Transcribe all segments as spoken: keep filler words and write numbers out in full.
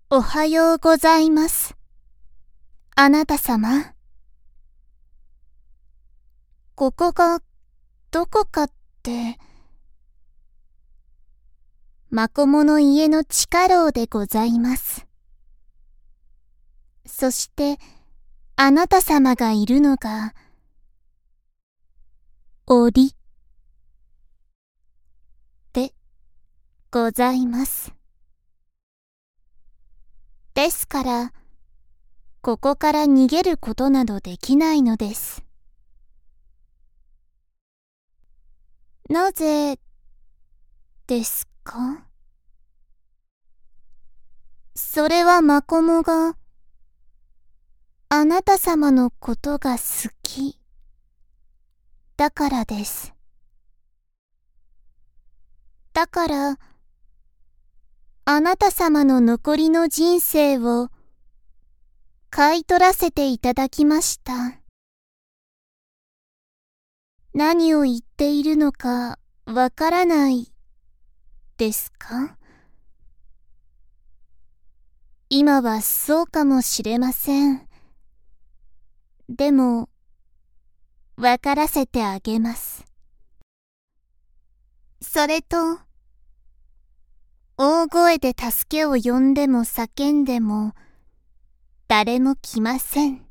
おはようございます。あなた様。ここがどこかって、マコモの家の地下牢でございます。そして、あなた様がいるのが、檻でございます。ですから、ここから逃げることなどできないのです。なぜですか？それはマコモが、あなた様のことが好き、だからです。だから、あなた様の残りの人生を買い取らせていただきました。何を言っているのかわからないですか？今はそうかもしれません。でも、わからせてあげます。それと、大声で助けを呼んでも叫んでも、誰も来ません。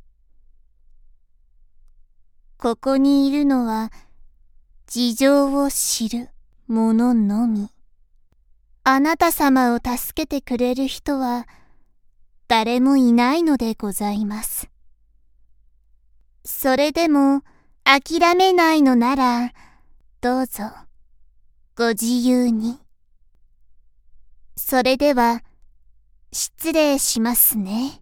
ここにいるのは、事情を知る者のみ。あなた様を助けてくれる人は、誰もいないのでございます。それでも、諦めないのなら、どうぞ、ご自由に。それでは、失礼しますね。